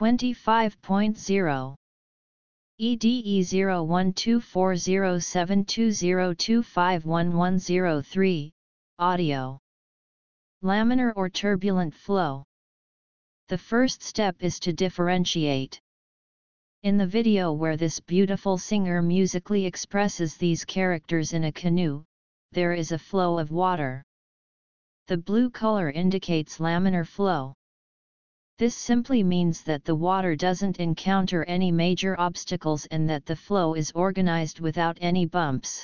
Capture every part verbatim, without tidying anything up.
twenty-five point zero. E D E zero one two four zero seven two zero two five one one zero three, Audio. Laminar or turbulent flow. The first step is to differentiate. In the video where this beautiful singer musically expresses these characters in a canoe, there is a flow of water. The blue color indicates laminar flow. This simply means that the water doesn't encounter any major obstacles and that the flow is organized without any bumps.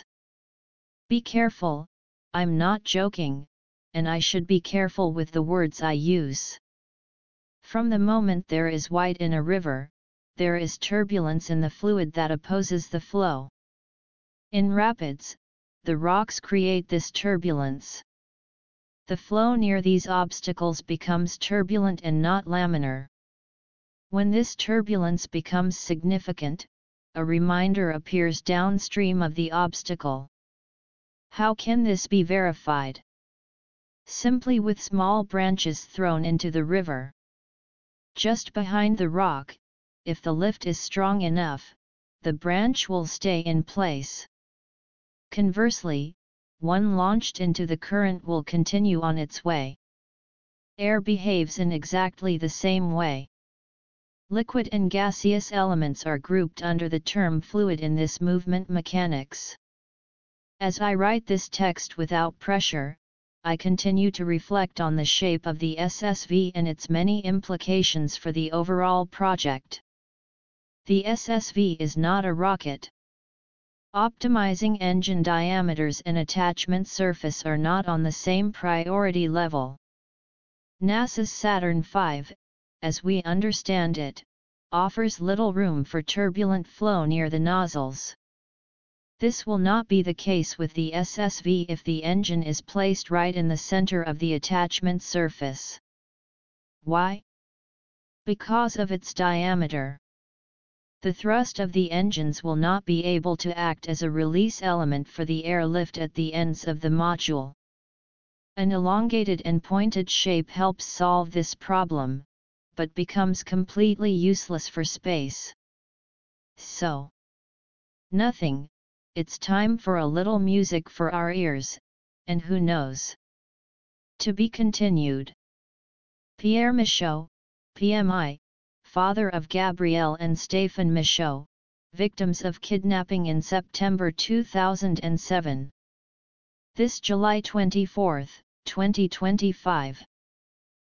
Be careful, I'm not joking, and I should be careful with the words I use. From the moment there is white in a river, there is turbulence in the fluid that opposes the flow. In rapids, the rocks create this turbulence. The flow near these obstacles becomes turbulent and not laminar. When this turbulence becomes significant, a reminder appears downstream of the obstacle. How can this be verified? Simply with small branches thrown into the river. Just behind the rock, if the lift is strong enough, the branch will stay in place. Conversely, one launched into the current will continue on its way. Air behaves in exactly the same way. Liquid and gaseous elements are grouped under the term fluid in this movement mechanics. As I write this text without pressure, I continue to reflect on the shape of the S S V and its many implications for the overall project. The S S V is not a rocket. Optimizing engine diameters and attachment surface are not on the same priority level. NASA's Saturn five, as we understand it, offers little room for turbulent flow near the nozzles. This will not be the case with the S S V if the engine is placed right in the center of the attachment surface. Why? Because of its diameter. The thrust of the engines will not be able to act as a release element for the airlift at the ends of the module. An elongated and pointed shape helps solve this problem, but becomes completely useless for space. So, nothing, it's time for a little music for our ears, and who knows? To be continued. Pierre Michaud, P M I, father of Gabrielle and Stéphane Michaud, victims of kidnapping in September two thousand seven. This July twenty-fourth, twenty twenty-five.